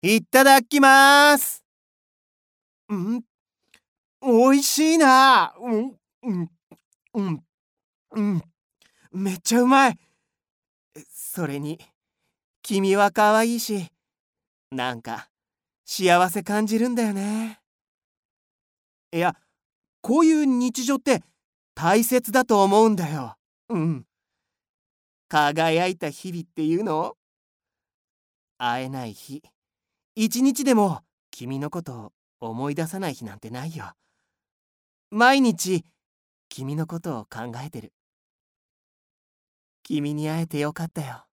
いただきます。うん、おいしいな。うん、うん、うん、うん、めっちゃうまい。それに、君は可愛いし、なんか、幸せ感じるんだよね。いや、こういう日常って大切だと思うんだよ。うん。輝いた日々っていうの？会えない日、一日でも君のことを思い出さない日なんてないよ。毎日、君のことを考えてる。君に会えてよかったよ。